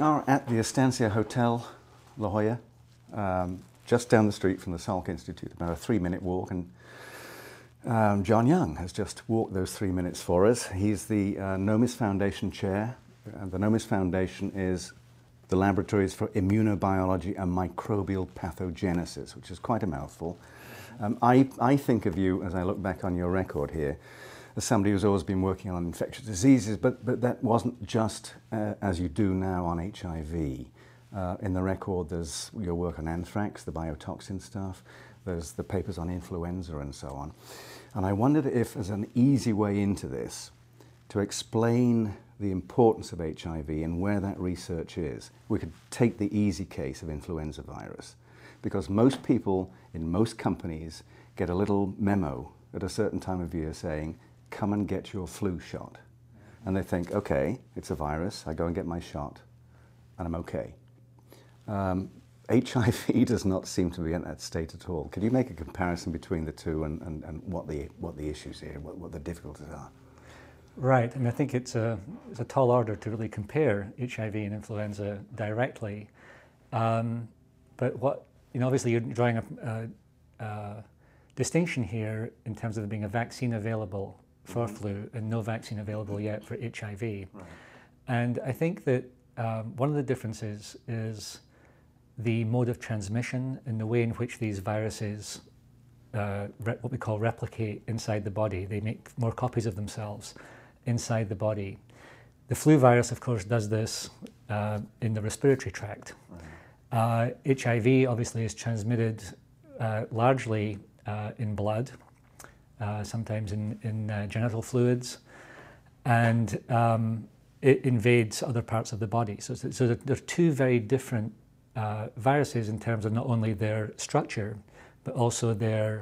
are at the Estancia Hotel, La Jolla, just down the street from the Salk Institute, about a 3-minute walk, and John Young has just walked those 3 minutes for us. He's the Nomis Foundation Chair. The Nomis Foundation is the Laboratories for Immunobiology and Microbial Pathogenesis, which is quite a mouthful. I think of you, as I look back on your record here, as somebody who's always been working on infectious diseases, but that wasn't just as you do now on HIV. In the record, there's your work on anthrax, the biotoxin stuff, there's the papers on influenza and so on. And I wondered if, as an easy way into this, to explain the importance of HIV and where that research is, we could take the easy case of influenza virus. Because most people in most companies get a little memo at a certain time of year saying, come and get your flu shot. And they think, okay, it's a virus, I go and get my shot, and I'm okay. HIV does not seem to be in that state at all. Could you make a comparison between the two and what the issues here, what the difficulties are? Right, I mean, I think it's a tall order to really compare HIV and influenza directly. But what, obviously you're drawing a distinction here in terms of there being a vaccine available for flu and no vaccine available yet for HIV. Right. And I think that one of the differences is the mode of transmission and the way in which these viruses, what we call replicate inside the body. They make more copies of themselves inside the body. The flu virus, of course, does this in the respiratory tract. Right. HIV obviously is transmitted largely in blood, sometimes in genital fluids, and it invades other parts of the body. So there are two very different viruses in terms of not only their structure, but also their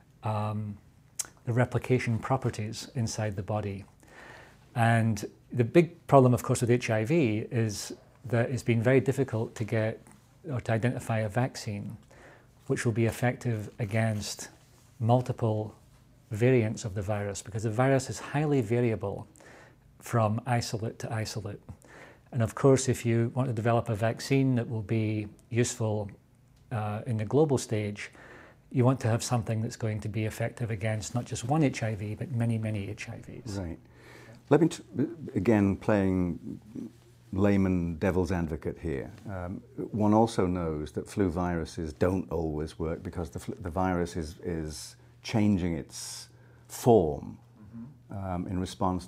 the replication properties inside the body. And the big problem, of course, with HIV is that it's been very difficult to get or to identify a vaccine which will be effective against multiple variants of the virus, because the virus is highly variable from isolate to isolate. And of course, if you want to develop a vaccine that will be useful in the global stage, you want to have something that's going to be effective against not just one HIV, but many, many HIVs. Right. Let me, again, playing layman devil's advocate here. One also knows that flu viruses don't always work because the virus is changing its form in response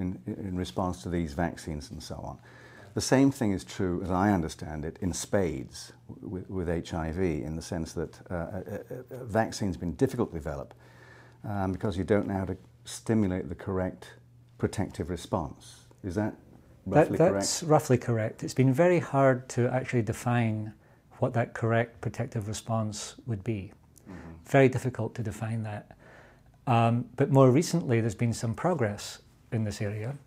to these vaccines and so on. The same thing is true, as I understand it, in spades with HIV, in the sense that a vaccine's been difficult to develop because you don't know how to stimulate the correct protective response. Is that roughly correct? That's roughly correct. It's been very hard to actually define what that correct protective response would be. Very difficult to define that. But more recently, there's been some progress in this area.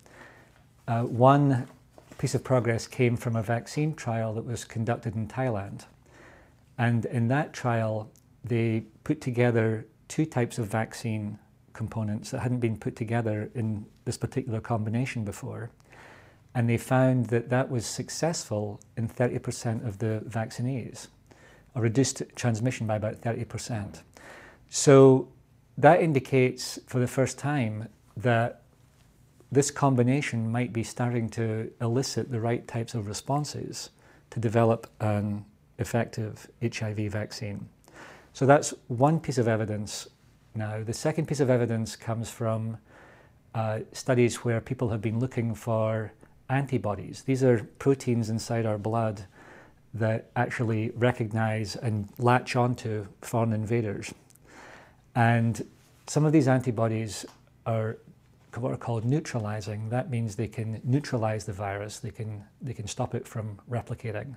One piece of progress came from a vaccine trial that was conducted in Thailand. And in that trial, they put together two types of vaccine components that hadn't been put together in this particular combination before. And they found that that was successful in 30% of the vaccinees, or reduced transmission by about 30%. So that indicates for the first time that this combination might be starting to elicit the right types of responses to develop an effective HIV vaccine. So that's one piece of evidence now. The second piece of evidence comes from studies where people have been looking for antibodies. These are proteins inside our blood that actually recognize and latch onto foreign invaders. And some of these antibodies are what are called neutralizing. That means they can neutralize the virus, they can stop it from replicating.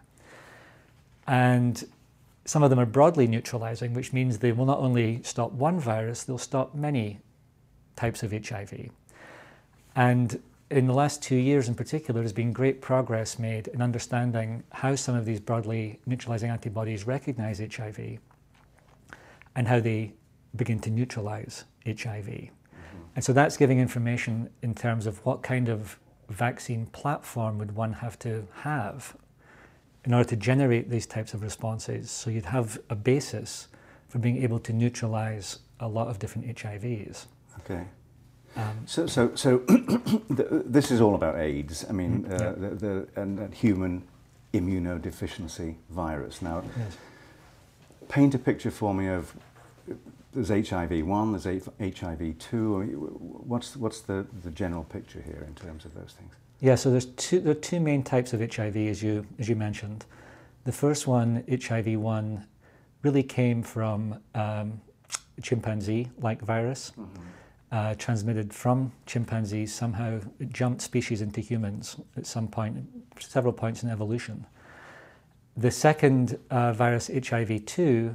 And some of them are broadly neutralizing, which means they will not only stop one virus, they'll stop many types of HIV. And in the last 2 years in particular, there's been great progress made in understanding how some of these broadly neutralizing antibodies recognize HIV and how they begin to neutralize HIV. And so that's giving information in terms of what kind of vaccine platform would one have to have in order to generate these types of responses. So you'd have a basis for being able to neutralize a lot of different HIVs. Okay. This is all about AIDS. I mean, and human immunodeficiency virus. Now, Yes. paint a picture for me of there's HIV-1, there's HIV-2. I mean, what's the general picture here in terms of those things? Yeah, so there are two main types of HIV, as you mentioned. The first one, HIV-1, really came from chimpanzee-like virus. Mm-hmm. Transmitted from chimpanzees, somehow it jumped species into humans at some point, several points in evolution. The second virus, HIV-2,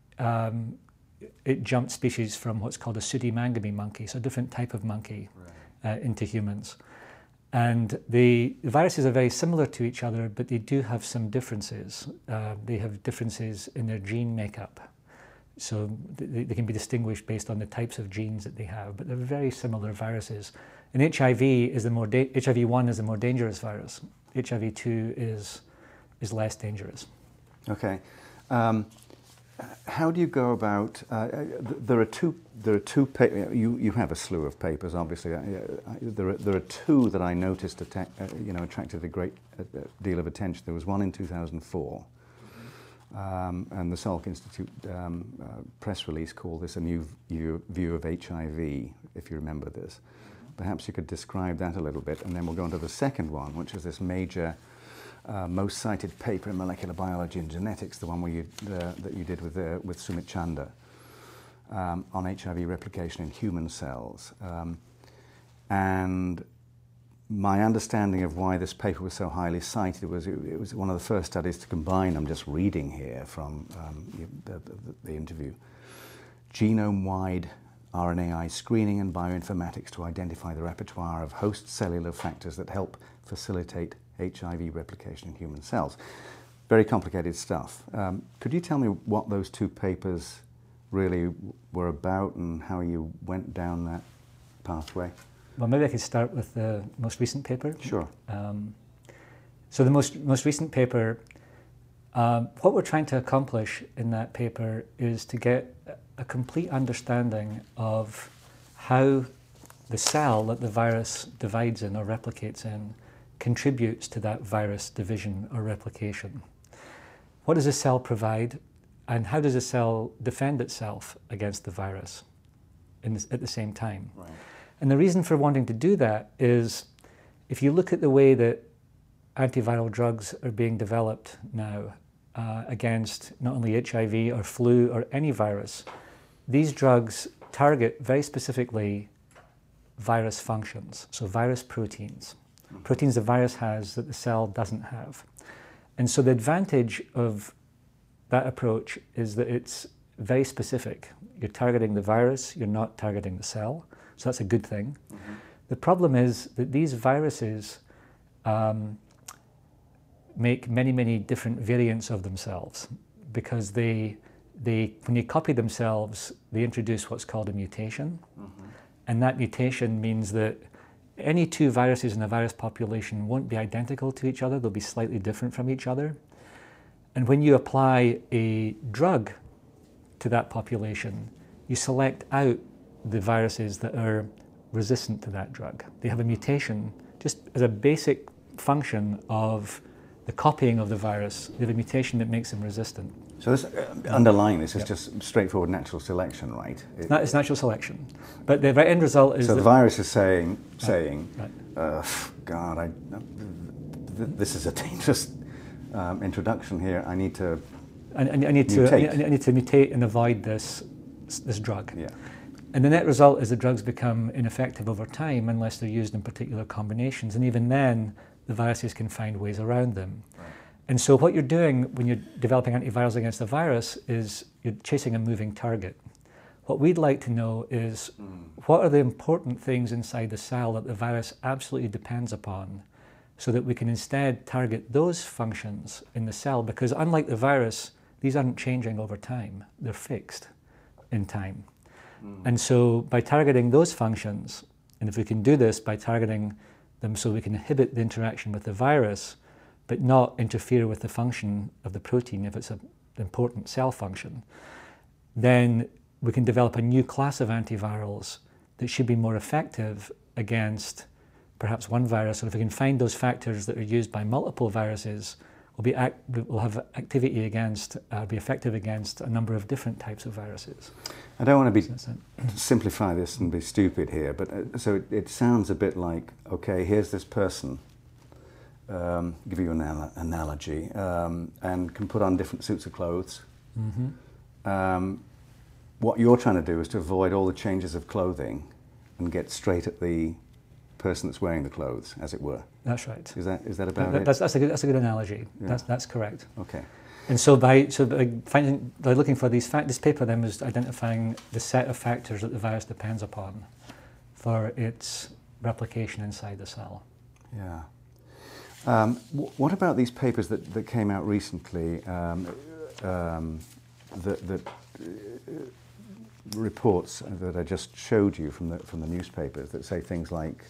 it jumped species from what's called a pseudomangami monkey, so a different type of monkey, right, into humans. And the viruses are very similar to each other, but they do have some differences. They have differences in their gene makeup. So they can be distinguished based on the types of genes that they have, but they're very similar viruses. And HIV-1 is the more dangerous virus. HIV-2 is less dangerous. Okay. How do you go about? There are two. You have a slew of papers, obviously. There are two that I noticed attracted a great deal of attention. There was one in 2004. And the Salk Institute press release called this a new view of HIV, if you remember this. Perhaps you could describe that a little bit, and then we'll go on to the second one, which is this major, most cited paper in molecular biology and genetics, the one that you did with Sumit Chanda on HIV replication in human cells. And my understanding of why this paper was so highly cited was it was one of the first studies to combine, I'm just reading here from the interview, genome-wide RNAi screening and bioinformatics to identify the repertoire of host cellular factors that help facilitate HIV replication in human cells. Very complicated stuff. Could you tell me what those two papers really were about and how you went down that pathway? Well, maybe I could start with the most recent paper. Sure. So the most recent paper, what we're trying to accomplish in that paper is to get a complete understanding of how the cell that the virus divides in or replicates in contributes to that virus division or replication. What does a cell provide, and how does a cell defend itself against the virus at the same time? Right. And the reason for wanting to do that is, if you look at the way that antiviral drugs are being developed now against not only HIV or flu or any virus, these drugs target very specifically virus functions, so virus proteins, proteins the virus has that the cell doesn't have. And so the advantage of that approach is that it's very specific. You're targeting the virus, you're not targeting the cell. So that's a good thing. Mm-hmm. The problem is that these viruses make many, many different variants of themselves, because when you copy themselves, they introduce what's called a mutation. Mm-hmm. And that mutation means that any two viruses in a virus population won't be identical to each other. They'll be slightly different from each other. And when you apply a drug to that population, you select out the viruses that are resistant to that drug. They have a mutation just as a basic function of the copying of the virus. They have a mutation that makes them resistant. So this, underlying this is just straightforward natural selection, right? It's natural selection. But the end result is so the virus is saying, God, this is a dangerous introduction here. I need to mutate and avoid this drug. Yeah. And the net result is the drugs become ineffective over time unless they're used in particular combinations. And even then, the viruses can find ways around them. Right. And so what you're doing when you're developing antivirals against a virus is you're chasing a moving target. What we'd like to know is what are the important things inside the cell that the virus absolutely depends upon, so that we can instead target those functions in the cell, because unlike the virus, these aren't changing over time. They're fixed in time. And so by targeting those functions, and if we can do this by targeting them so we can inhibit the interaction with the virus, but not interfere with the function of the protein if it's an important cell function, then we can develop a new class of antivirals that should be more effective against perhaps one virus. So if we can find those factors that are used by multiple viruses, we'll have activity against, be effective against a number of different types of viruses. I don't want to simplify this and be stupid here, but so it sounds a bit like, okay, here's this person, give you an analogy, and can put on different suits of clothes. Mm-hmm. What you're trying to do is to avoid all the changes of clothing and get straight at the person that's wearing the clothes, as it were. That's right. Is that about it? That's a good analogy. Yeah. That's correct. Okay. And so by looking for these this paper then was identifying the set of factors that the virus depends upon for its replication inside the cell. Yeah. What about these papers that came out recently that reports that I just showed you from the newspapers that say things like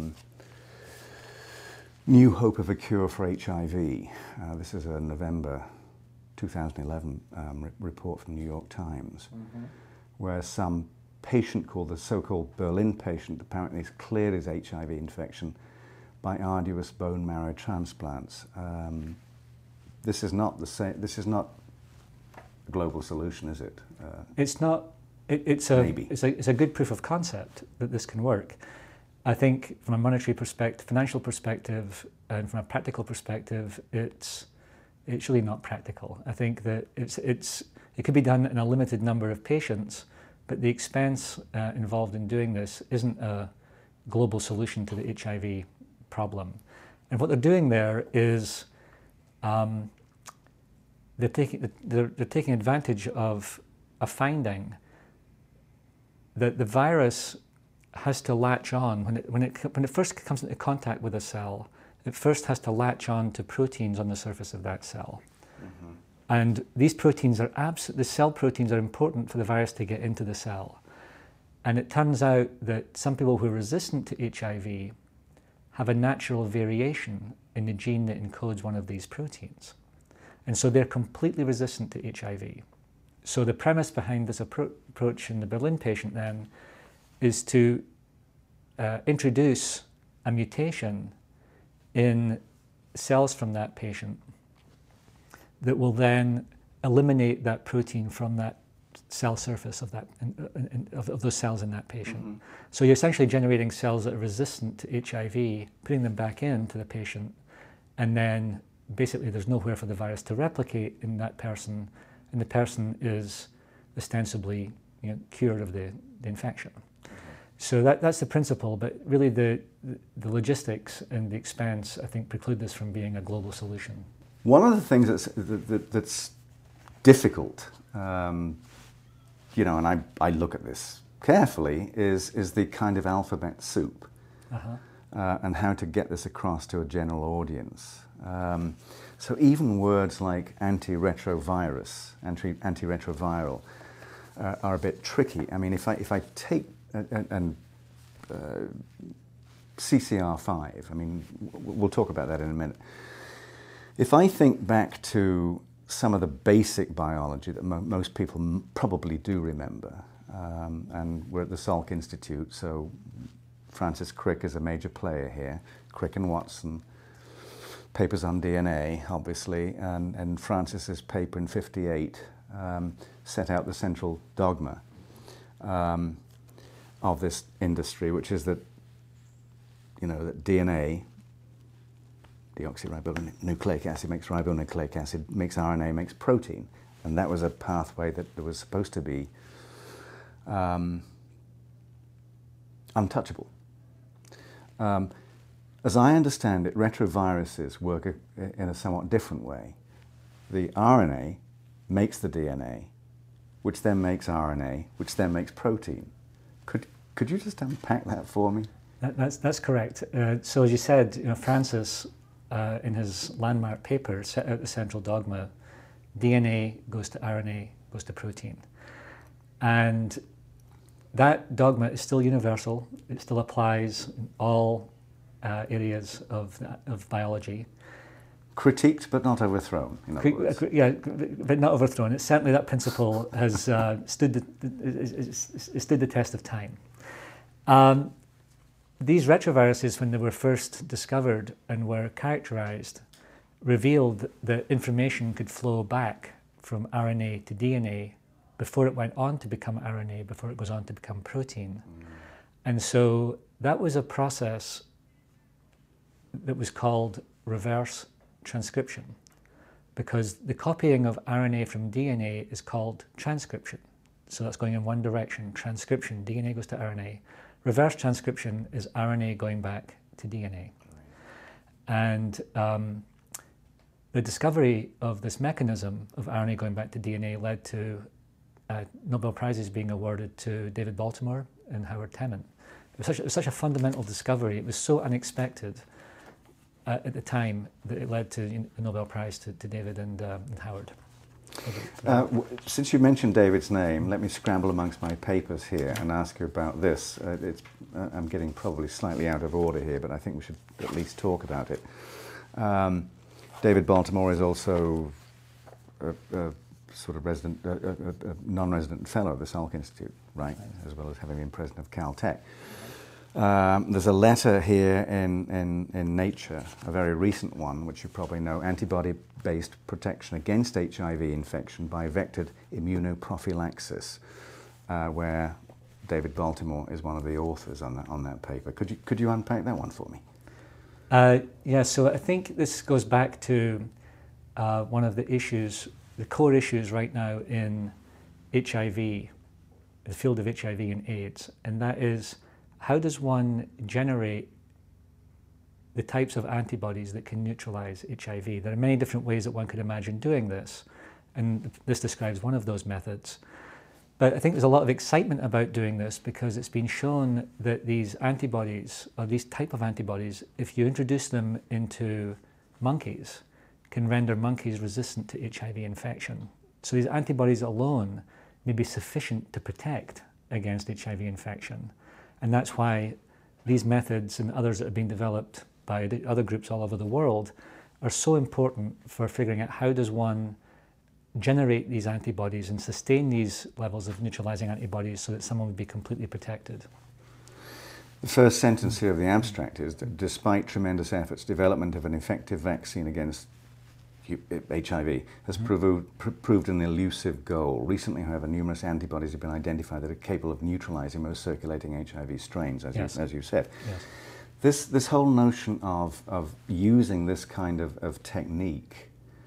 new hope of a cure for HIV. This is a November 2011 report from the New York Times, mm-hmm. where some patient called the so-called Berlin patient apparently has cleared his HIV infection by arduous bone marrow transplants. This is not the same. This is not a global solution, is it? It's not. It's a good proof of concept that this can work. I think from a monetary perspective, financial perspective, and from a practical perspective, it's really not practical. I think that it could be done in a limited number of patients, but the expense involved in doing this isn't a global solution to the HIV problem. And what they're doing there is they're taking advantage of a finding that the virus has to latch on when it first comes into contact with a cell. It first has to latch on to proteins on the surface of that cell, mm-hmm. and these proteins the cell proteins are important for the virus to get into the cell. And it turns out that some people who are resistant to HIV have a natural variation in the gene that encodes one of these proteins, and so they're completely resistant to HIV. So the premise behind this approach in the Berlin patient then is to introduce a mutation in cells from that patient that will then eliminate that protein from that cell surface of those cells in that patient. Mm-hmm. So you're essentially generating cells that are resistant to HIV, putting them back into the patient, and then basically there's nowhere for the virus to replicate in that person, and the person is ostensibly cured of the infection. Okay. So that's the principle, but really the logistics and the expense, I think, preclude this from being a global solution. One of the things that's difficult, and I look at this carefully, is the kind of alphabet soup, uh-huh. And how to get this across to a general audience. So even words like antiretroviral are a bit tricky. I mean, if I take CCR5, I mean, we'll talk about that in a minute. If I think back to some of the basic biology that most people probably do remember, and we're at the Salk Institute, so Francis Crick is a major player here, Crick and Watson, papers on DNA, obviously, and Francis's paper in '58 set out the central dogma of this industry, which is that, that DNA, deoxyribonucleic acid makes ribonucleic acid, makes RNA, makes protein, and that was a pathway that was supposed to be untouchable. As I understand it, retroviruses work in a somewhat different way. The RNA makes the DNA, which then makes RNA, which then makes protein. Could you just unpack that for me? That's correct. So as you said, Francis, in his landmark paper, set out the central dogma: DNA goes to RNA, goes to protein. And that dogma is still universal. It still applies in all areas of biology. Critiqued but not overthrown, in other words. Yeah, but not overthrown. It's certainly that principle has stood the test of time. These retroviruses, when they were first discovered and were characterized, revealed that information could flow back from RNA to DNA before it went on to become RNA, before it goes on to become protein. And so that was a process that was called reverse transcription, because the copying of RNA from DNA is called transcription. So that's going in one direction. Transcription, DNA goes to RNA. Reverse transcription is RNA going back to DNA. And the discovery of this mechanism of RNA going back to DNA led to Nobel Prizes being awarded to David Baltimore and Howard Temin. It was such a fundamental discovery. It was so unexpected at the time that it led to the Nobel Prize to David and Howard. Since you mentioned David's name, let me scramble amongst my papers here and ask you about this. I'm getting probably slightly out of order here, but I think we should at least talk about it. David Baltimore is also a sort of a non-resident fellow of the Salk Institute, right? As well as having been president of Caltech. There's a letter here in Nature, a very recent one, which you probably know, Antibody-Based Protection Against HIV Infection by Vectored Immunoprophylaxis, where David Baltimore is one of the authors on that paper. Could you unpack that one for me? Yeah, so I think this goes back to one of the issues, the core issues right now in HIV, the field of HIV and AIDS, and that is, how does one generate the types of antibodies that can neutralize HIV? There are many different ways that one could imagine doing this, and this describes one of those methods. But I think there's a lot of excitement about doing this because it's been shown that these antibodies, or these type of antibodies, if you introduce them into monkeys, can render monkeys resistant to HIV infection. So these antibodies alone may be sufficient to protect against HIV infection. And that's why these methods and others that have been developed by other groups all over the world are so important for figuring out how does one generate these antibodies and sustain these levels of neutralizing antibodies so that someone would be completely protected. The first sentence here of the abstract is that despite tremendous efforts, development of an effective vaccine against HIV has proved an elusive goal. Recently, however, numerous antibodies have been identified that are capable of neutralizing most circulating HIV strains, as you said. Yes. This whole notion of using this kind of technique,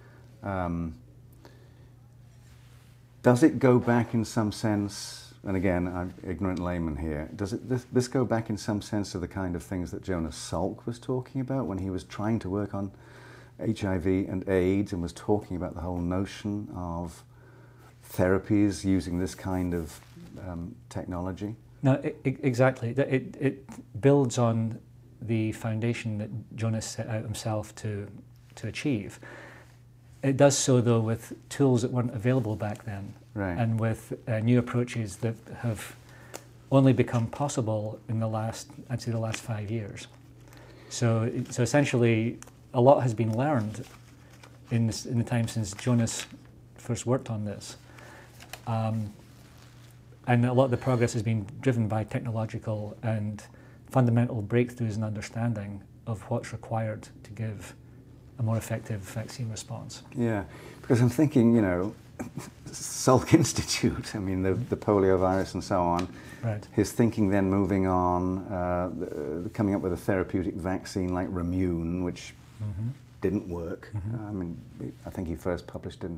does it go back in some sense, and again, I'm ignorant layman here, does this go back in some sense to the kind of things that Jonas Salk was talking about when he was trying to work on HIV and AIDS and was talking about the whole notion of therapies using this kind of technology? No, exactly. It builds on the foundation that Jonas set out himself to achieve. It does so, though, with tools that weren't available back then, right, and with new approaches that have only become possible in the last 5 years. So essentially, a lot has been learned in the time since Jonas first worked on this. And a lot of the progress has been driven by technological and fundamental breakthroughs in understanding of what's required to give a more effective vaccine response. Yeah, because I'm thinking, Salk Institute, I mean, the polio virus and so on. Right. His thinking then moving on, coming up with a therapeutic vaccine like Remune, which didn't work. I mean, I think he first published in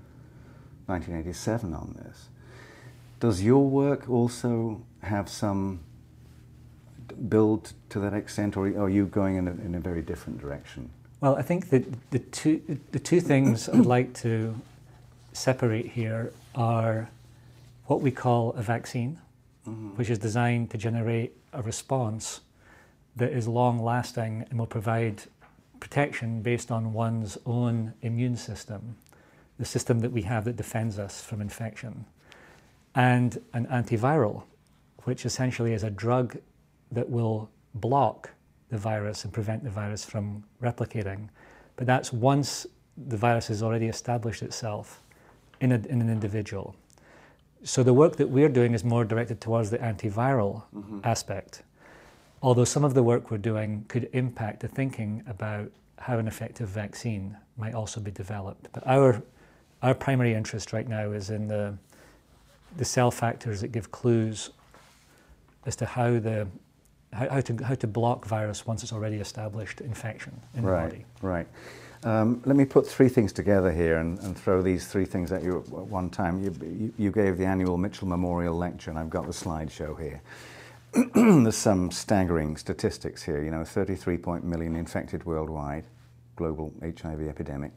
1987 on this. Does your work also have some build to that extent, or are you going in a very different direction? Well, I think that the two things I'd like to separate here are what we call a vaccine, which is designed to generate a response that is long-lasting and will provide protection based on one's own immune system, the system that we have that defends us from infection, and an antiviral, which essentially is a drug that will block the virus and prevent the virus from replicating, but that's once the virus has already established itself in an individual. So the work that we're doing is more directed towards the antiviral aspect, although some of the work we're doing could impact the thinking about how an effective vaccine might also be developed. But our primary interest right now is in the cell factors that give clues as to how to block virus once it's already established infection in the body. Right. Let me put three things together here and throw these three things at you at one time. You gave the annual Mitchell Memorial Lecture, and I've got the slideshow here. There's some staggering statistics here. 33 million infected worldwide, global HIV epidemic,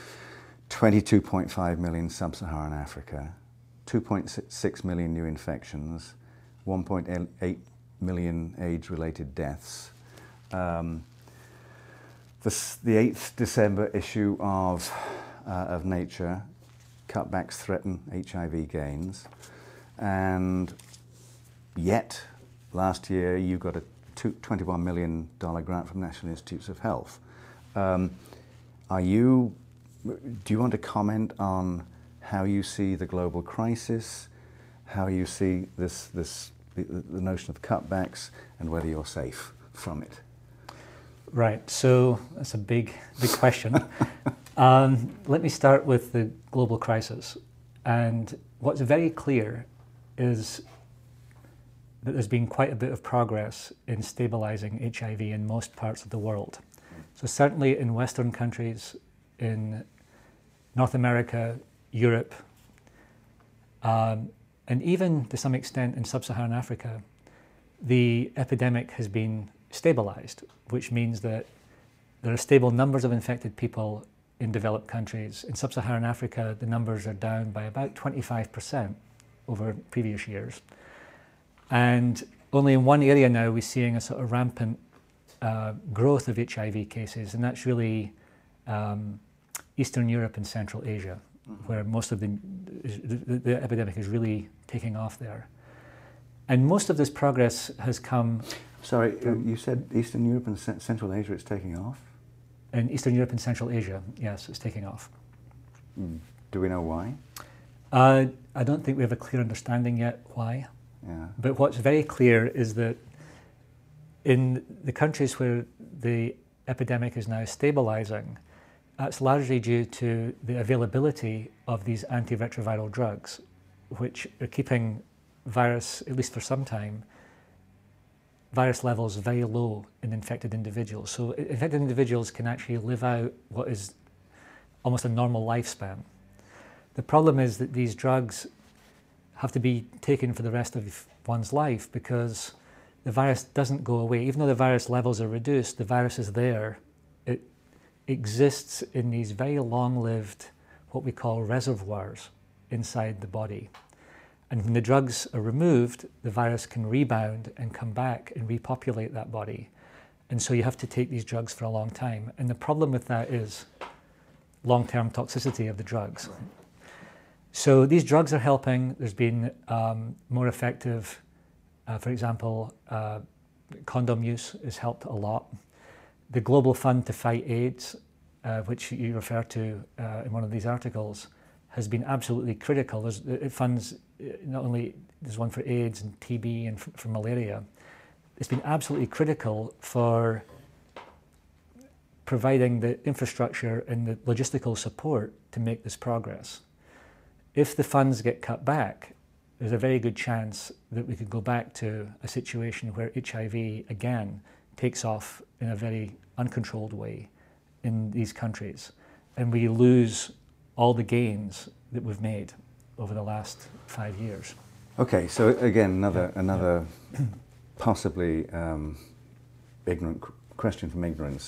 22.5 million sub-Saharan Africa, 2.6 million new infections, 1.8 million AIDS-related deaths. The 8th December issue of Nature, cutbacks threaten HIV gains, and yet last year you got a $21 million grant from National Institutes of Health. Do you want to comment on how you see the global crisis, how you see the notion of cutbacks, and whether you're safe from it? Right, so that's a big question. Let me start with the global crisis. And what's very clear is that there's been quite a bit of progress in stabilizing HIV in most parts of the world. So certainly in Western countries, in North America, Europe, and even to some extent in sub-Saharan Africa, the epidemic has been stabilized, which means that there are stable numbers of infected people in developed countries. In sub-Saharan Africa, the numbers are down by about 25% over previous years. And only in one area now we're seeing a sort of rampant growth of HIV cases, and that's really Eastern Europe and Central Asia, where most of the epidemic is really taking off there. And most of this progress has come... Sorry, you said Eastern Europe and Central Asia, it's taking off? In Eastern Europe and Central Asia, yes, it's taking off. Do we know why? I don't think we have a clear understanding yet why. Yeah. But what's very clear is that in the countries where the epidemic is now stabilizing, that's largely due to the availability of these antiretroviral drugs, which are keeping virus, at least for some time, virus levels very low in infected individuals. So infected individuals can actually live out what is almost a normal lifespan. The problem is that these drugs have to be taken for the rest of one's life because the virus doesn't go away. Even though the virus levels are reduced, the virus is there. It exists in these very long-lived, what we call reservoirs inside the body. And when the drugs are removed, the virus can rebound and come back and repopulate that body. And so you have to take these drugs for a long time. And the problem with that is long-term toxicity of the drugs. Right. So these drugs are helping. There's been more effective, for example, condom use has helped a lot. The Global Fund to Fight AIDS, which you refer to in one of these articles, has been absolutely critical. It funds not only, there's one for AIDS and TB and for malaria. It's been absolutely critical for providing the infrastructure and the logistical support to make this progress. If the funds get cut back, there's a very good chance that we could go back to a situation where HIV again takes off in a very uncontrolled way in these countries, and we lose all the gains that we've made over the last 5 years. Okay, so again, another possibly ignorant question from ignorance.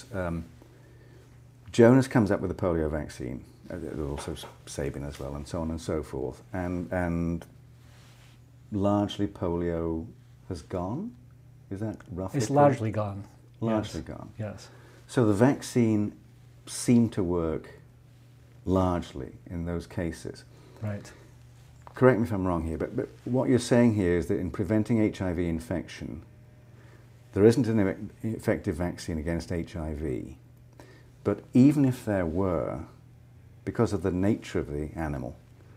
Jonas comes up with a polio vaccine, also Sabin as well, and so on and so forth, and largely polio has gone? Is that roughly? It's largely gone. Largely yes. gone. Yes. So the vaccine seemed to work largely in those cases. Right. Correct me if I'm wrong here, but what you're saying here is that in preventing HIV infection, there isn't an effective vaccine against HIV, But even if there were, because of the nature of the animal,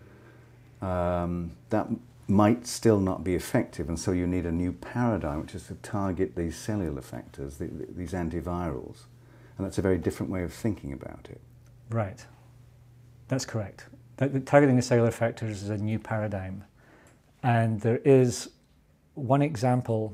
that might still not be effective, and so you need a new paradigm, which is to target these cellular factors, these antivirals. And that's a very different way of thinking about it. Right. That's correct. Targeting the cellular factors is a new paradigm. And there is one example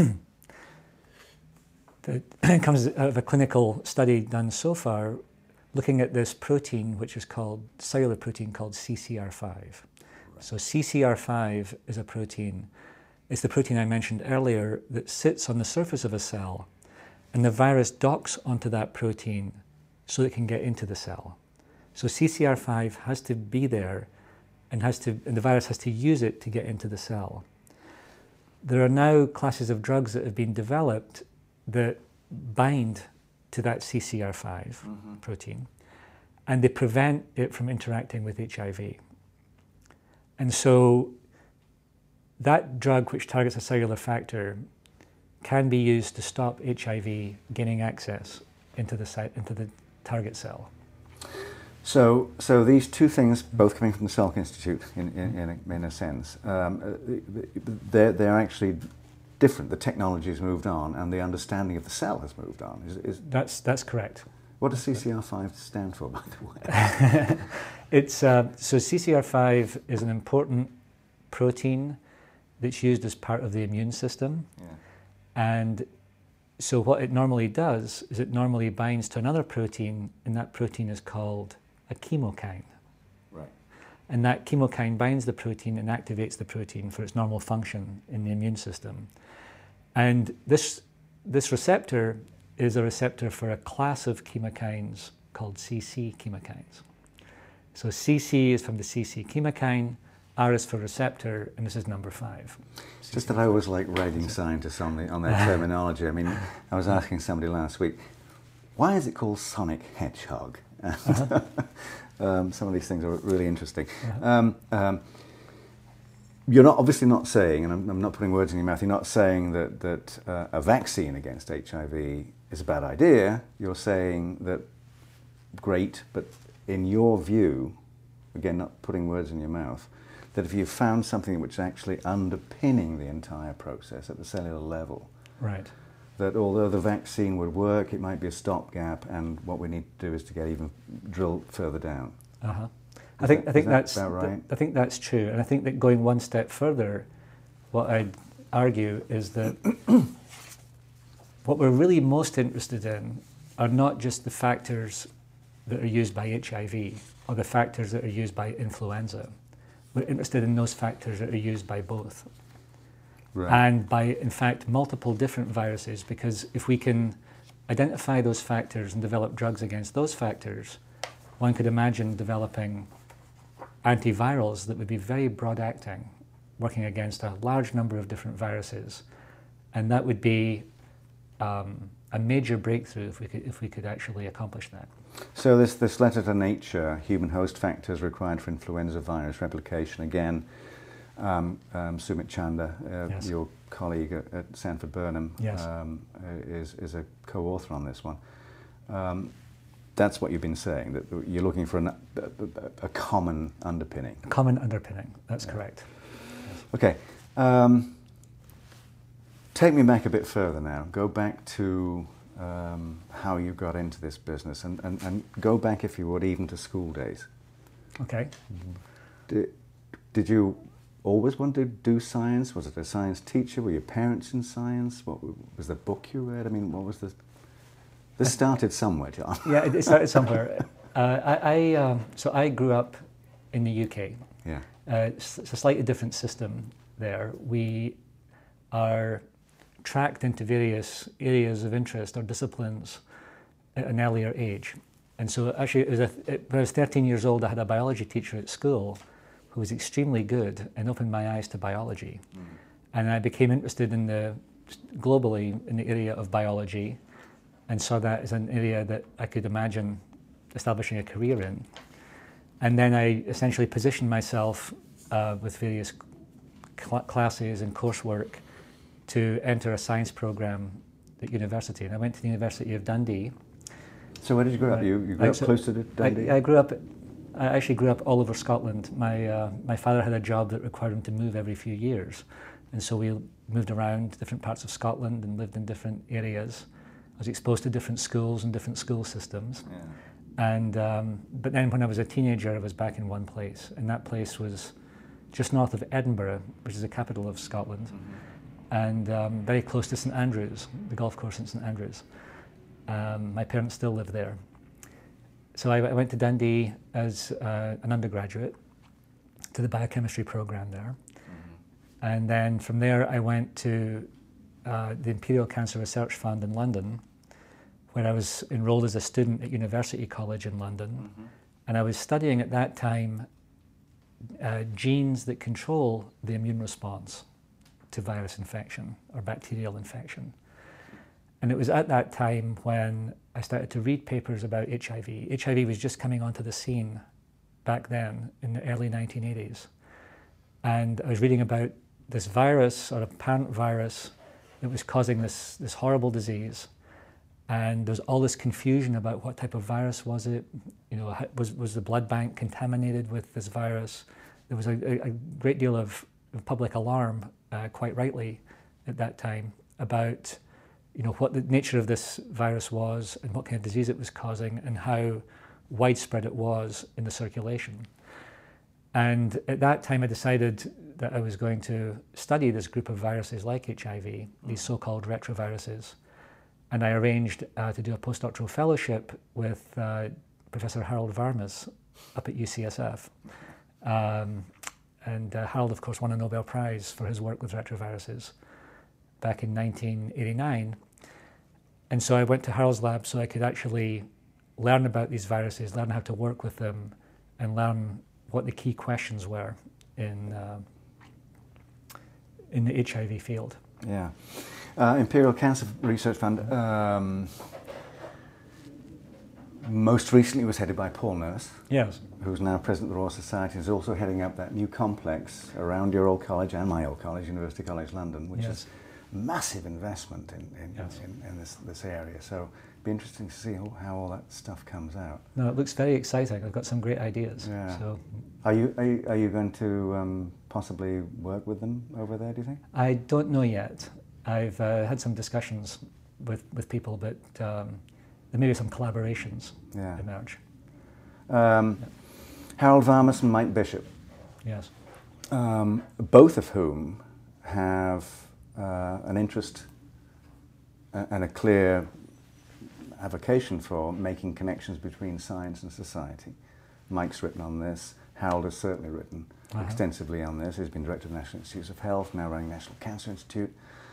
that comes out of a clinical study done so far, looking at this protein, which is called, cellular protein called CCR5. Right. So CCR5 is a protein, it's the protein I mentioned earlier that sits on the surface of a cell, and the virus docks onto that protein so it can get into the cell. So CCR5 has to be there and the virus has to use it to get into the cell. There are now classes of drugs that have been developed that bind to that CCR5 protein, and they prevent it from interacting with HIV. And so that drug, which targets a cellular factor, can be used to stop HIV gaining access into the target cell. So these two things, both coming from the Salk Institute, in a sense, they're actually different. The technology has moved on, and the understanding of the cell has moved on. That's correct. What does CCR5 stand for, by the way? So CCR5 is an important protein that's used as part of the immune system. Yeah. And so what it normally does is it normally binds to another protein, and that protein is called a chemokine. Right. And that chemokine binds the protein and activates the protein for its normal function in the immune system. And this receptor is a receptor for a class of chemokines called CC chemokines. So CC is from the CC chemokine, R is for receptor, and this is number 5. It's just that I always like writing scientists on their terminology. I mean, I was asking somebody last week, why is it called sonic hedgehog? Some of these things are really interesting. You're obviously not saying, and I'm not putting words in your mouth, you're not saying that a vaccine against HIV is a bad idea. You're saying that, great, but in your view, again, not putting words in your mouth, that if you found something which is actually underpinning the entire process at the cellular level, right, that although the vaccine would work, it might be a stopgap, and what we need to do is to drill further down. I think that's about right. I think that's true, and I think that going one step further, what I'd argue is that what we're really most interested in are not just the factors that are used by HIV or the factors that are used by influenza. We're interested in those factors that are used by both. Right. And by, in fact, multiple different viruses, because if we can identify those factors and develop drugs against those factors, one could imagine developing antivirals that would be very broad-acting, working against a large number of different viruses. And that would be a major breakthrough if we could actually accomplish that. So this letter to Nature, human host factors required for influenza virus replication, again, Sumit Chanda, yes, your colleague at Sanford Burnham, yes, is a co-author on this one. That's what you've been saying, that you're looking for a common underpinning. A common underpinning, that's correct. Yes. Okay. Take me back a bit further now. Go back to how you got into this business, and go back, if you would, even to school days. Okay. Did you always want to do science? Was it a science teacher? Were your parents in science? What was the book you read? I mean, what was the... This started somewhere, John. Yeah, it started somewhere. So I grew up in the UK. Yeah. It's a slightly different system there. We are tracked into various areas of interest or disciplines at an earlier age. And so actually, when I was 13 years old, I had a biology teacher at school who was extremely good and opened my eyes to biology. Mm. And I became interested globally in the area of biology, and saw that as an area that I could imagine establishing a career in. And then I essentially positioned myself with various classes and coursework to enter a science program at university. And I went to the University of Dundee So where did you grow up? You grew up close to Dundee? I actually grew up all over Scotland. My father had a job that required him to move every few years, and so we moved around different parts of Scotland and lived in different areas. I was exposed to different schools and different school systems. Yeah. And but then when I was a teenager, I was back in one place, and that place was just north of Edinburgh, which is the capital of Scotland, and very close to St Andrews, the golf course in St Andrews. My parents still live there. So I went to Dundee as an undergraduate to the biochemistry program there. And then from there I went to the Imperial Cancer Research Fund in London, where I was enrolled as a student at University College in London. And I was studying at that time genes that control the immune response to virus infection or bacterial infection. And it was at that time when I started to read papers about HIV. HIV was just coming onto the scene back then in the early 1980s. And I was reading about this virus, or apparent virus, that was causing this horrible disease. And there was all this confusion about what type of virus was it. You know, was the blood bank contaminated with this virus? There was a great deal of public alarm, quite rightly, at that time about what the nature of this virus was and what kind of disease it was causing and how widespread it was in the circulation. And at that time I decided that I was going to study this group of viruses like HIV, these so-called retroviruses. And I arranged to do a postdoctoral fellowship with Professor Harold Varmus up at UCSF. And Harold, of course, won a Nobel Prize for his work with retroviruses back in 1989. And so I went to Harold's lab so I could actually learn about these viruses, learn how to work with them, and learn what the key questions were in the HIV field. Yeah. Imperial Cancer Research Fund most recently was headed by Paul Nurse. Yes. Who's now President of the Royal Society, is also heading up that new complex around your old college and my old college, University College London, which is massive investment in this area. So it'd be interesting to see how all that stuff comes out. No, it looks very exciting. I've got some great ideas. Yeah. So, are you going to possibly work with them over there, do you think? I don't know yet. I've had some discussions with people, but there may be some collaborations emerge. Harold Varmus and Mike Bishop. Yes. Both of whom have an interest and a clear avocation for making connections between science and society. Mike's written on this. Harold has certainly written extensively on this. He's been director of the National Institutes of Health, now running National Cancer Institute.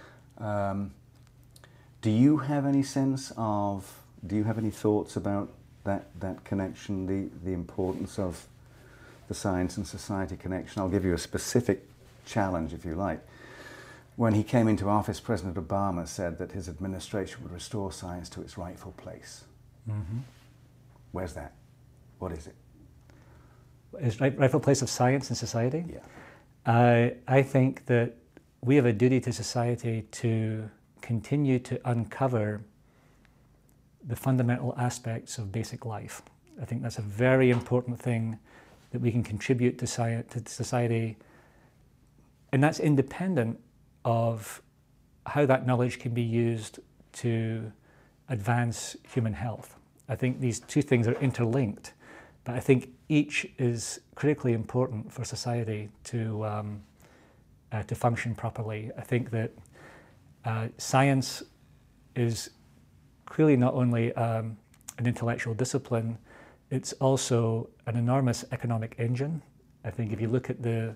Do you have any thoughts about that connection, the importance of the science and society connection? I'll give you a specific challenge, if you like. When he came into office, President Obama said that his administration would restore science to its rightful place. Where's that? What is it? Is rightful place of science in society? Yeah. I think that we have a duty to society to continue to uncover the fundamental aspects of basic life. I think that's a very important thing that we can contribute to society, and that's independent of how that knowledge can be used to advance human health. I think these two things are interlinked, but I think each is critically important for society to function properly. I think that science is clearly not only an intellectual discipline, it's also an enormous economic engine. I think if you look at the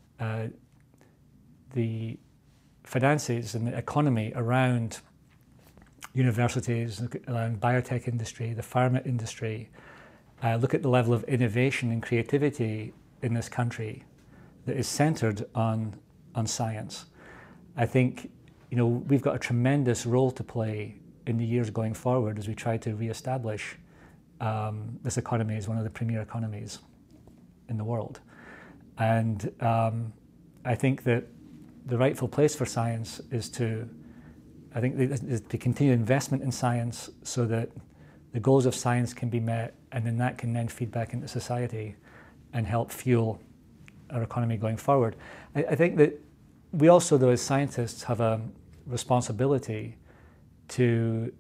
finances and the economy around universities, around biotech industry, the pharma industry, look at the level of innovation and creativity in this country that is centered on science. I think we've got a tremendous role to play in the years going forward as we try to reestablish this economy as one of the premier economies in the world. And I think that the rightful place for science is to continue investment in science so that the goals of science can be met, and then that can then feed back into society and help fuel our economy going forward. I think that we also, though, as scientists, have a responsibility to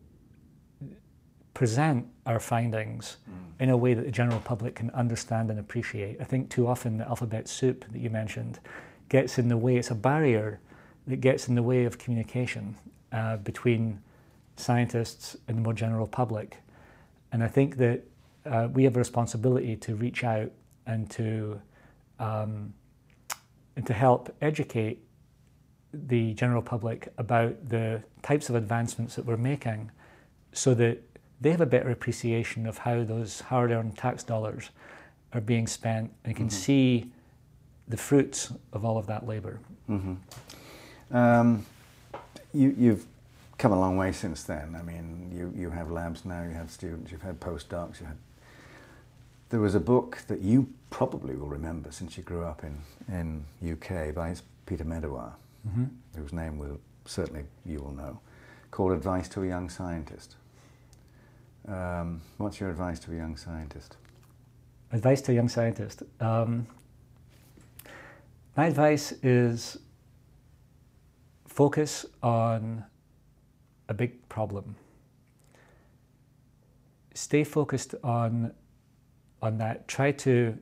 present our findings in a way that the general public can understand and appreciate. I think too often the alphabet soup that you mentioned gets in the way. It's a barrier that gets in the way of communication between scientists and the more general public. And I think that we have a responsibility to reach out and to help educate the general public about the types of advancements that we're making, so that they have a better appreciation of how those hard-earned tax dollars are being spent and can see the fruits of all of that labour. You've come a long way since then. I mean, you have labs now, you have students, you've had postdocs. There was a book that you probably will remember since you grew up in UK by Peter Medawar, whose name certainly you will know, called Advice to a Young Scientist. What's your advice to a young scientist? Advice to a young scientist? My advice is focus on a big problem. Stay focused on that. Try to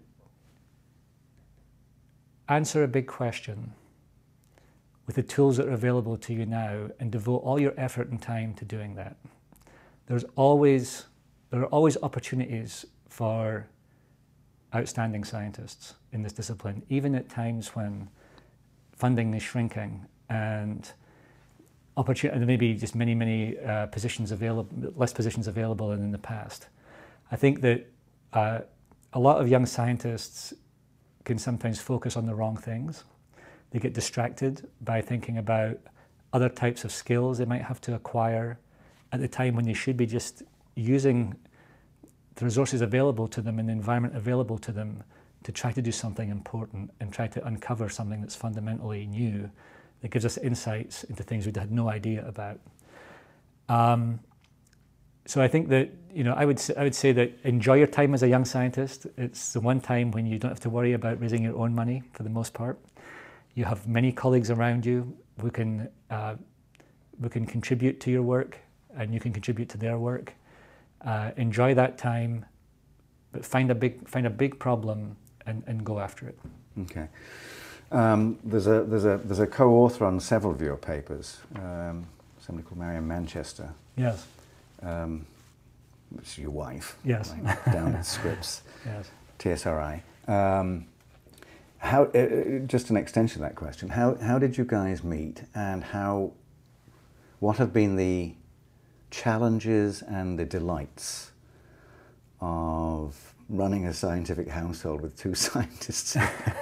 answer a big question with the tools that are available to you now, and devote all your effort and time to doing that. There are always opportunities for outstanding scientists in this discipline, even at times when funding is shrinking and there may be just many positions available, less positions available than in the past. I think that a lot of young scientists can sometimes focus on the wrong things. They get distracted by thinking about other types of skills they might have to acquire at the time when they should be just using the resources available to them and the environment available to them to try to do something important and try to uncover something that's fundamentally new that gives us insights into things we had no idea about. So I think that, I would say that enjoy your time as a young scientist. It's the one time when you don't have to worry about raising your own money for the most part. You have many colleagues around you who can contribute to your work, and you can contribute to their work. Enjoy that time, but find a big problem and go after it. Okay. There's a co-author on several of your papers, somebody called Marianne Manchester. Yes. Which is your wife. Yes. Right, down at Scripps. Yes. TSRI. Just an extension of that question. How did you guys meet, and what have been the challenges and the delights of running a scientific household with two scientists?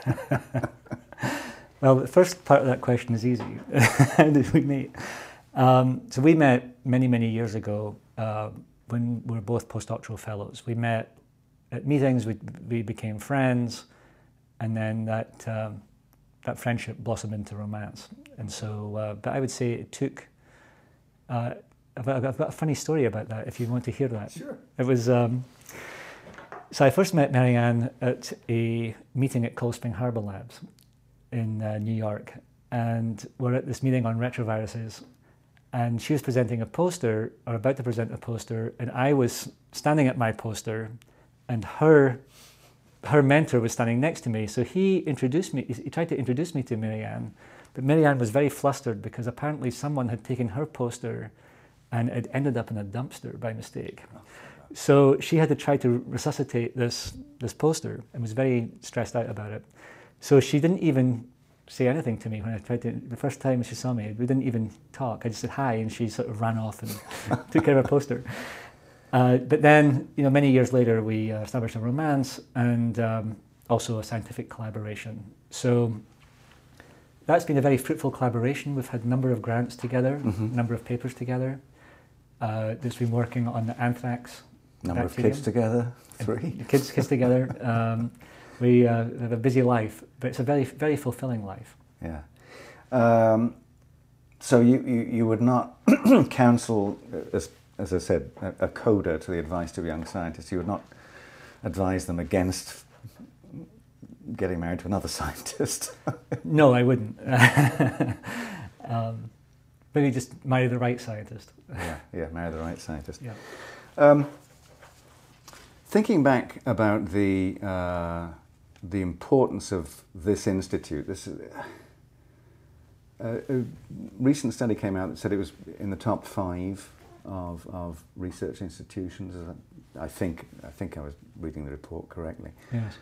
Well, the first part of that question is easy. How did we meet? So we met many years ago when we were both postdoctoral fellows. We met at meetings, we became friends, and then that friendship blossomed into romance. And so, but I would say it took, I've got a funny story about that, if you want to hear that. Sure. It was, so I first met Marianne at a meeting at Cold Spring Harbor Labs in New York, and we're at this meeting on retroviruses, and she was presenting a poster, or about to present a poster, and I was standing at my poster, and her mentor was standing next to me. So he tried to introduce me to Marianne, but Marianne was very flustered because apparently someone had taken her poster and it ended up in a dumpster by mistake. So she had to try to resuscitate this poster and was very stressed out about it. So she didn't even say anything to me when I tried to. The first time she saw me, we didn't even talk. I just said hi, and she sort of ran off and took care of her poster. But then, many years later, we established a romance and also a scientific collaboration. So that's been a very fruitful collaboration. We've had a number of grants together, a number of papers together. That's been working on the anthrax. Number of kids together? 3? Kids together. We have a busy life, but it's a very fulfilling life. Yeah. So you would not counsel, as I said, a coda to the advice to young scientists. You would not advise them against getting married to another scientist. No, I wouldn't. Maybe just marry the right scientist. Yeah, marry the right scientist. Yeah. Thinking back about the importance of this institute, a recent study came out that said it was in the top 5 of research institutions. I think I was reading the report correctly. Yes.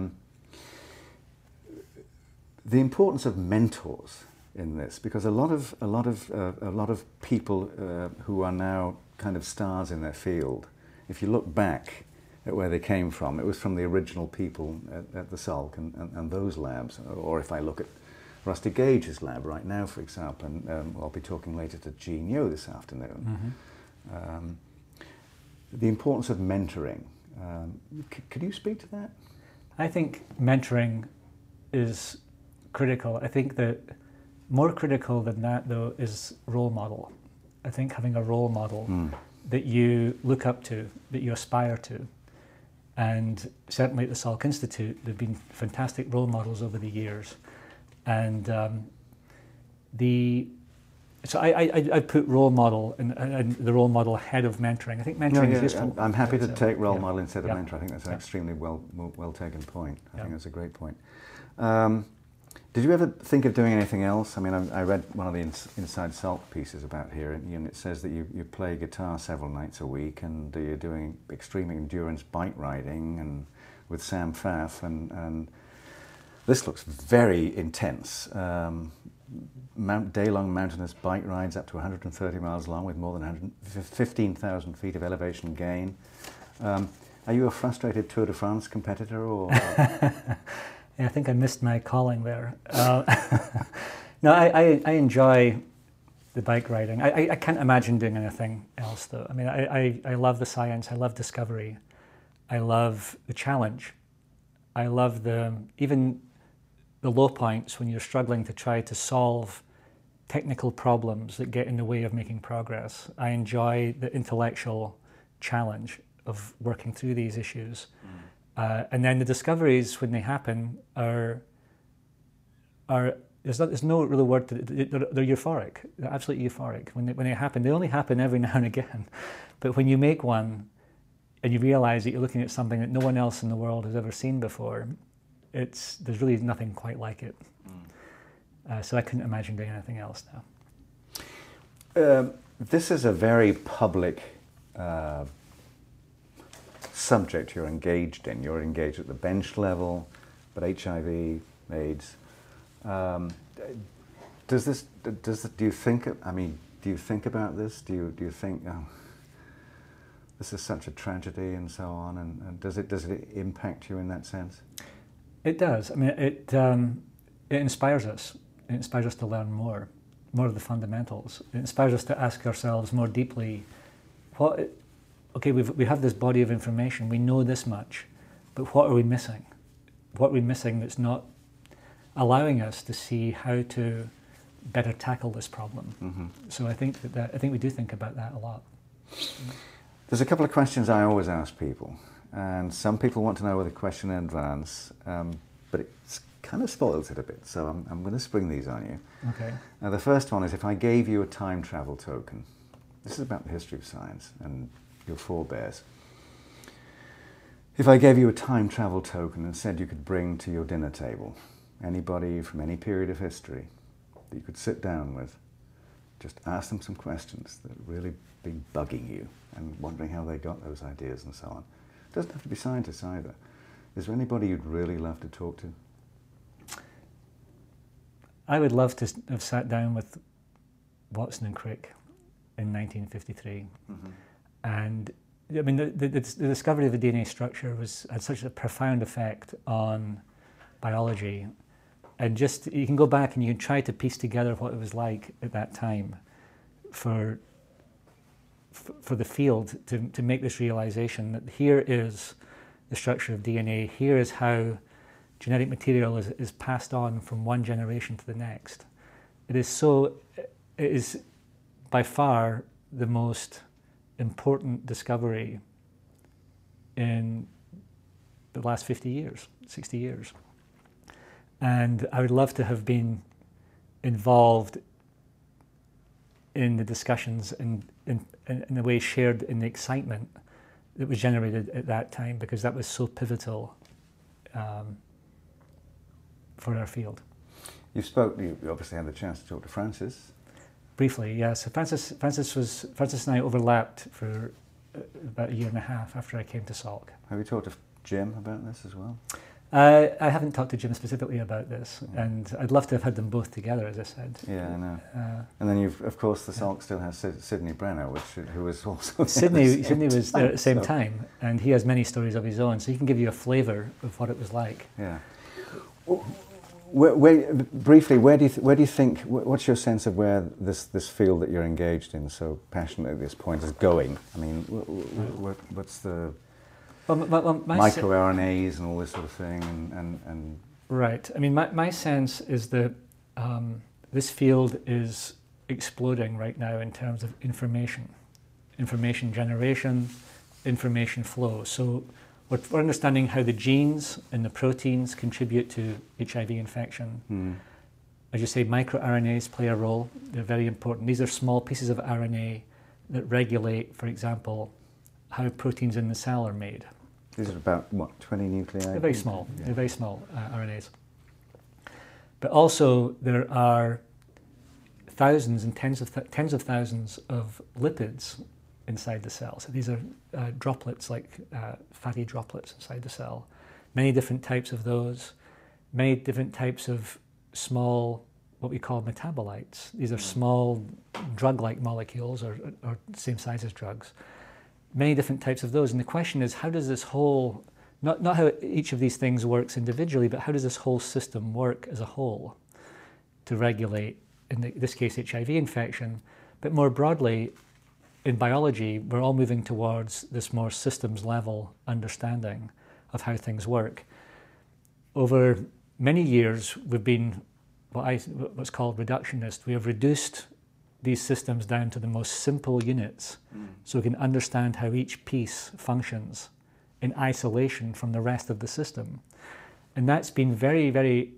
The importance of mentors in this, because a lot of people who are now kind of stars in their field, if you look back at where they came from, it was from the original people at the Salk and those labs. Or if I look at Rusty Gage's lab right now, for example, and I'll be talking later to Jean Yeo this afternoon. Mm-hmm. The importance of mentoring. Could you speak to that? I think mentoring is critical. I think that more critical than that, though, is role model. I think having a role model that you look up to, that you aspire to. And certainly at the Salk Institute, there have been fantastic role models over the years. And so I put role model and the role model ahead of mentoring. I think mentoring is useful. I'm happy to take role model instead of mentor. I think that's an extremely well taken point. I think that's a great point. Did you ever think of doing anything else? I mean, I read one of the Inside Salk pieces about here, and it says that you play guitar several nights a week, and you're doing extreme endurance bike riding and with Sam Pfaff, and this looks very intense. Day-long mountainous bike rides up to 130 miles long with more than 15,000 feet of elevation gain. Are you a frustrated Tour de France competitor, or? Yeah, I think I missed my calling there. No, I enjoy the bike riding. I can't imagine doing anything else, though. I mean, I love the science. I love discovery. I love the challenge. I love even the low points when you're struggling to try to solve technical problems that get in the way of making progress. I enjoy the intellectual challenge of working through these issues. And then the discoveries, when they happen, are there's no real word to it. They're euphoric. They're absolutely euphoric. When they happen, they only happen every now and again. But when you make one and you realize that you're looking at something that no one else in the world has ever seen before, there's really nothing quite like it. So I couldn't imagine doing anything else now. This is a very public subject you're engaged in. You're engaged at the bench level, but HIV, AIDS. Do you think? I mean, do you think about this? Do you think, oh, this is such a tragedy and so on? And does it impact you in that sense? It does. I mean, it inspires us. It inspires us to learn more of the fundamentals. It inspires us to ask ourselves more deeply, okay, we have this body of information, we know this much, but what are we missing? What are we missing that's not allowing us to see how to better tackle this problem? Mm-hmm. So I think I think we do think about that a lot. There's a couple of questions I always ask people, and some people want to know the question in advance, but it's kind of spoils it a bit, so I'm going to spring these on you. Okay. Now the first one is, if I gave you a time travel token, this is about the history of science and your forebears. If I gave you a time travel token and said you could bring to your dinner table anybody from any period of history that you could sit down with, just ask them some questions that have really been bugging you and wondering how they got those ideas and so on. It doesn't have to be scientists either. Is there anybody you'd really love to talk to? I would love to have sat down with Watson and Crick in 1953. Mm-hmm. And I mean, the discovery of the DNA structure had such a profound effect on biology. And just, you can go back and you can try to piece together what it was like at that time for the field to make this realization that here is the structure of DNA, here is how genetic material is passed on from one generation to the next. It is by far the most important discovery in the last 50 years, 60 years. And I would love to have been involved in the discussions and in a way shared in the excitement that was generated at that time, because that was so pivotal for our field. You obviously had the chance to talk to Francis. Briefly, yes. So Francis and I overlapped for about a year and a half after I came to Salk. Have you talked to Jim about this as well? I haven't talked to Jim specifically about this, and I'd love to have had them both together, as I said. Yeah, I know. And then of course, the Salk still has Sidney Brenner, who was also Sidney was there at the same time, and he has many stories of his own, so he can give you a flavour of what it was like. Yeah. Briefly, where do you think? What's your sense of where this field that you're engaged in so passionately at this point is going? I mean, what's the microRNAs and all this sort of thing, and right. I mean, my sense is that this field is exploding right now in terms of information generation, information flow. So we're understanding how the genes and the proteins contribute to HIV infection. As you say, microRNAs play a role. They're very important. These are small pieces of RNA that regulate, for example, how proteins in the cell are made. These are about, what, 20 nuclei? They're very small. Yeah. They're very small RNAs. But also there are thousands and tens of thousands of lipids inside the cell. So these are droplets, like fatty droplets inside the cell. Many different types of those. Many different types of small, what we call metabolites. These are small drug-like molecules, or same size as drugs. Many different types of those. And the question is, how does this whole, not how each of these things works individually, but how does this whole system work as a whole to regulate, in this case, HIV infection, but more broadly, in biology, we're all moving towards this more systems level understanding of how things work. Over many years, we've been what's called reductionist. We have reduced these systems down to the most simple units, so we can understand how each piece functions in isolation from the rest of the system. And that's been very, very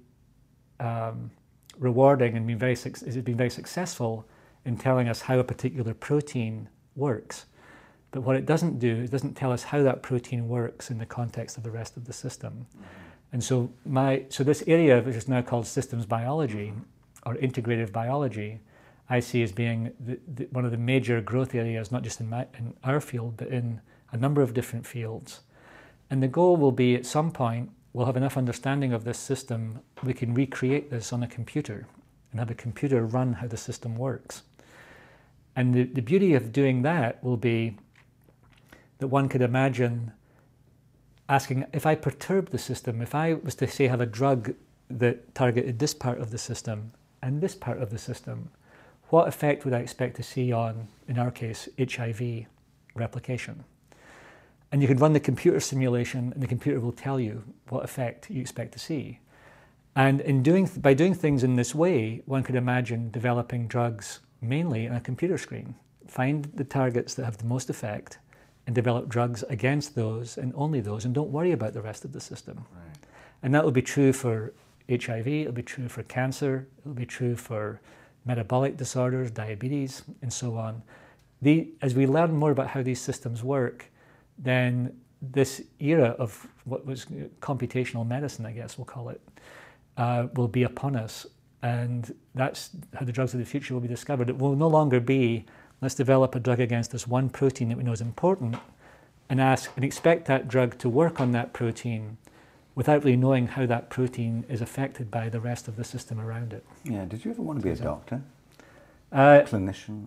rewarding, and it's been very successful in telling us how a particular protein works. But what it doesn't do, it doesn't tell us how that protein works in the context of the rest of the system. And so this area, which is now called systems biology or integrative biology, I see as being one of the major growth areas, not just in our field, but in a number of different fields. And the goal will be, at some point, we'll have enough understanding of this system, we can recreate this on a computer and have a computer run how the system works. And the beauty of doing that will be that one could imagine asking, if I perturb the system, if I was to say have a drug that targeted this part of the system and this part of the system, what effect would I expect to see on, in our case, HIV replication? And you could run the computer simulation, and the computer will tell you what effect you expect to see. And by doing things in this way, one could imagine developing drugs mainly on a computer screen. Find the targets that have the most effect and develop drugs against those and only those, and don't worry about the rest of the system. Right. And that will be true for HIV, it'll be true for cancer, it'll be true for metabolic disorders, diabetes, and so on. As we learn more about how these systems work, then this era of what was computational medicine, I guess we'll call it, will be upon us. And that's how the drugs of the future will be discovered. It will no longer be, let's develop a drug against this one protein that we know is important, and expect that drug to work on that protein without really knowing how that protein is affected by the rest of the system around it. Yeah, did you ever want to be a doctor? Clinician?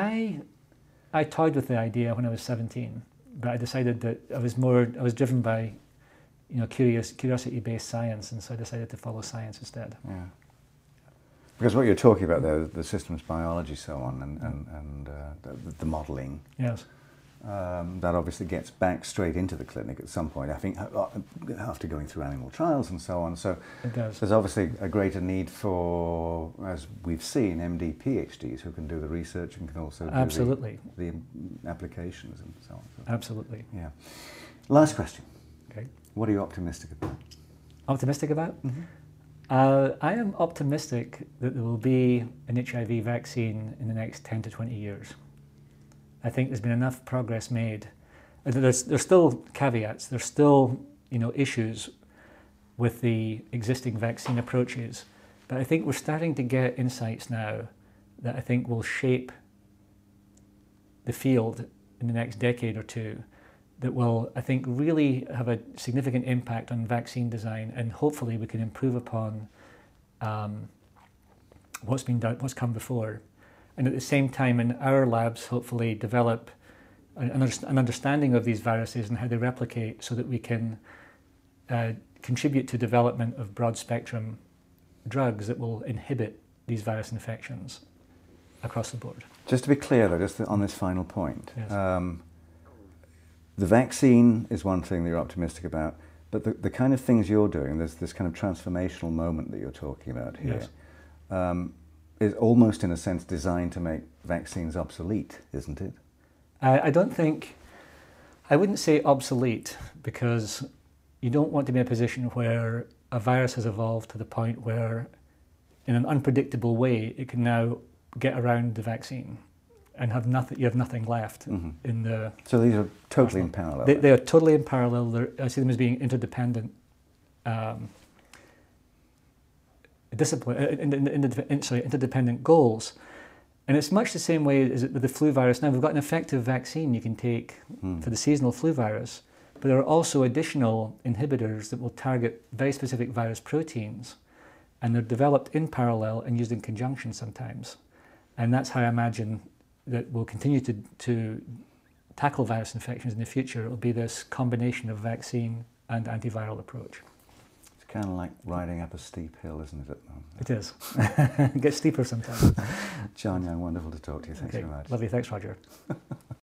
I toyed with the idea when I was 17, but I decided that I was driven by, curiosity-based science, and so I decided to follow science instead. Yeah. Because what you're talking about there, the systems biology, so on, and the modelling. Yes. that obviously gets back straight into the clinic at some point, I think, after going through animal trials and so on. So It does. there's obviously a greater need for, as we've seen, MD PhDs who can do the research and can also do Absolutely. the applications and so on. So, Absolutely. yeah. Last question. Okay. What are you optimistic about? Optimistic about? I am optimistic that there will be an HIV vaccine in the next 10 to 20 years. I think there's been enough progress made. There's still caveats. There's still, issues with the existing vaccine approaches. But I think we're starting to get insights now that I think will shape the field in the next decade or two that will, I think, really have a significant impact on vaccine design, and hopefully we can improve upon what's been done, what's come before. And at the same time, in our labs, hopefully develop an understanding of these viruses and how they replicate, so that we can contribute to development of broad-spectrum drugs that will inhibit these virus infections across the board. Just to be clear, though, just on this final point, Yes. The vaccine is one thing that you're optimistic about, but the kind of things you're doing, there's this kind of transformational moment that you're talking about here, Yes. Is almost in a sense designed to make vaccines obsolete, isn't it? I wouldn't say obsolete, because you don't want to be in a position where a virus has evolved to the point where, in an unpredictable way, it can now get around the vaccine and have nothing. You have nothing left in the. So these are totally in parallel. They are totally in parallel. I see them as being interdependent. Interdependent goals. And it's much the same way as with the flu virus. Now we've got an effective vaccine you can take for the seasonal flu virus, but there are also additional inhibitors that will target very specific virus proteins, and they're developed in parallel and used in conjunction sometimes. And that's how I imagine that we'll continue to tackle virus infections in the future. It'll be this combination of vaccine and antiviral approach. It's kind of like riding up a steep hill, isn't it? It is. It gets steeper sometimes. John Young, wonderful to talk to you. Thanks Okay, very much. lovely. Thanks, Roger.